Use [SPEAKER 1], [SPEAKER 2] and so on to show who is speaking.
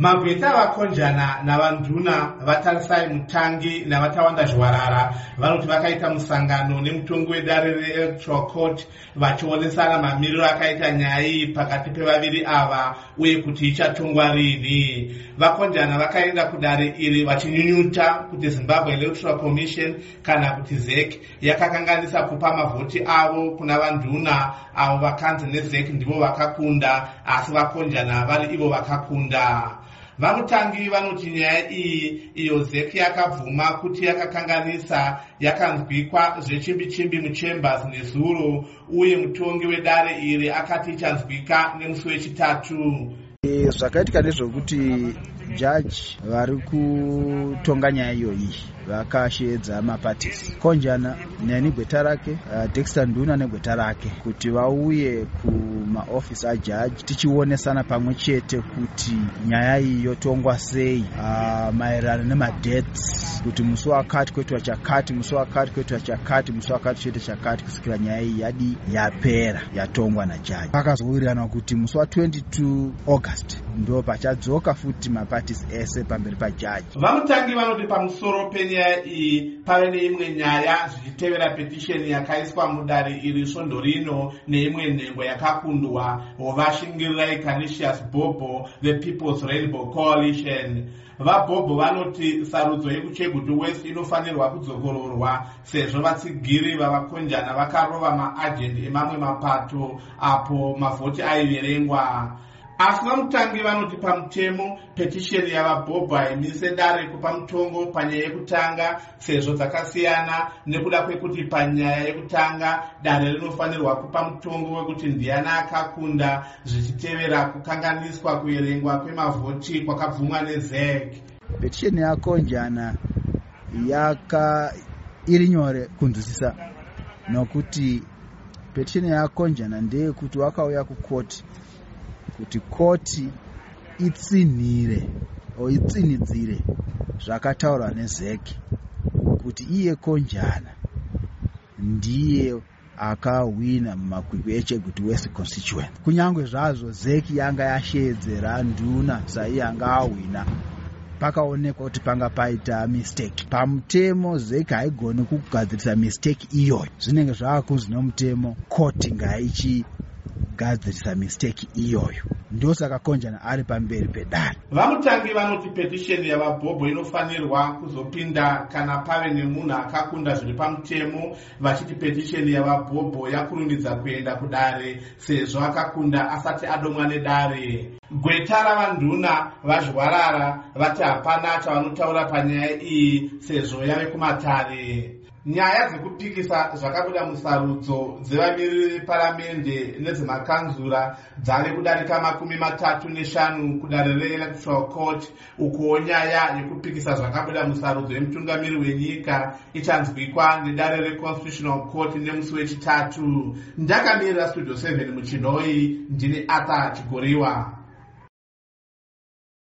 [SPEAKER 1] Magweta vakonjana navanduna vatarisai Mutangi navatawanda Zhwarara vanoti vakaita musangano nemutongi wedare reElectoral Court vachionesana mamiriro akaita nyaya iyi pakati pevaviri ava uye kuti ichatongwa rini. Vakonjana vakaenda kudare iri vachinyunyuta kuti Zimbabwe Electoral Commission kana kuti ZEC yakakanganisa kupa mavhoti avo kuna vanduna avo vakanzi neZEC ndivo vakakunda, asi vakonjana vari ivo vakakunda. Vamutangi vanoti nyaya iyi iyo ZEC yakabvuma kuti yakakanganisa yakanzwikwa zvechimbi-chimbi muchambers nezuro, uye mutongi wedare iri akati ichanzwika nemusi wechitatu.
[SPEAKER 2] Zvakaitika ndezvokuti jaji vari kutonga nyaya iyoyi vakasheedza maparties Konjana negweta rake, Dexter Nduna negweta rake, kuti vauye kumaofisi ajaji tichionesana pamwe chete kuti nyaya iyi yotongwa sei, maererano nemadeaths, kuti musi wakati kwetwa chakati, musi wakati kwetwa chakati, musi wakati chete chakati, kusvikira nyaya iyi yadi yapera yatongwa najaji. Pakazowirirana kuti musi wa22 August ndo pachadzoka futi maparties ese pamberi pajaji.
[SPEAKER 1] Vamutangi vanoti pamusoro penyaya iyi pave neimwe nyaya zvichitevera petition yakaiswa mudare iri svondo rino neimwe nhengo yakakundwa Vashingirirai Canisius Bobo, the People's Rainbow Coalition. VaBobo vanoti sarudzo yekuChegutu West inofanirwa kudzokororwa sezvo vatsigiri vavakonjana vakarova maagent emamwe mapato apo mavhoti aiverengwa. Asi vamutangi vanoti pamutemo petition yavaBobo haimise dare kupa mutongo panyaya yekutanga sezvo dzakasiyana, nekuda kwekuti panyaya yekutanga dare rinofanirwa kupa mutongo wekuti ndiani akakunda, zvichitevera kukanganiswa kuverengwa kwemavhoti kwakabvumwa neZEC.
[SPEAKER 2] Petition yakonjana iri nyore kunzwisisa, nokuti petition yakonjana ndeyekuti wakauya kukoti kuti koti itsinhire itsinidzire zvakataurwa neZEC kuti iye Konjana ndiye akawina mumakwikwi eChegutu West constituency. Kunyangwe zvazvo ZEC yanga yasheedzera Nduna saiye anga awina, pakaonekwa kuti panga paita mistake pamutemo. ZEC haigoni kugadzirisa mistake iyoyo, zvinenge zvaakunzi nomutemo koti ngaichigadzirisa mistake iyoyo. Ndosaka Konjana ari pamberi pedare.
[SPEAKER 1] Vamutangi vanoti petition yavaBobo inofanirwa kuzopinda kana pave nemunhu akakunda zviri pamutemo, vachiti petition yavaBobo yakurumidza kuenda kudare sezvo akakunda asati adomwa nedare. Gweta ravanduna vaZhwarara vati hapana chavanotaura panyaya iyi sezvo yave kumatare. Nyaya dzekupikisa zvakabuda musarudzo dzevamiriri veparamende nedzemakanzura dzave kudarika 35 kudare reElectoral Court, ukuwo nyaya yekupikisa zvakabuda musarudzo yemutungamiri wenyika ichanzwikwa nedare reConstitutional Court nemusi wechitatu. Ndakamirira Studio 7 muChinoi, ndini Arthur Chigoriwa.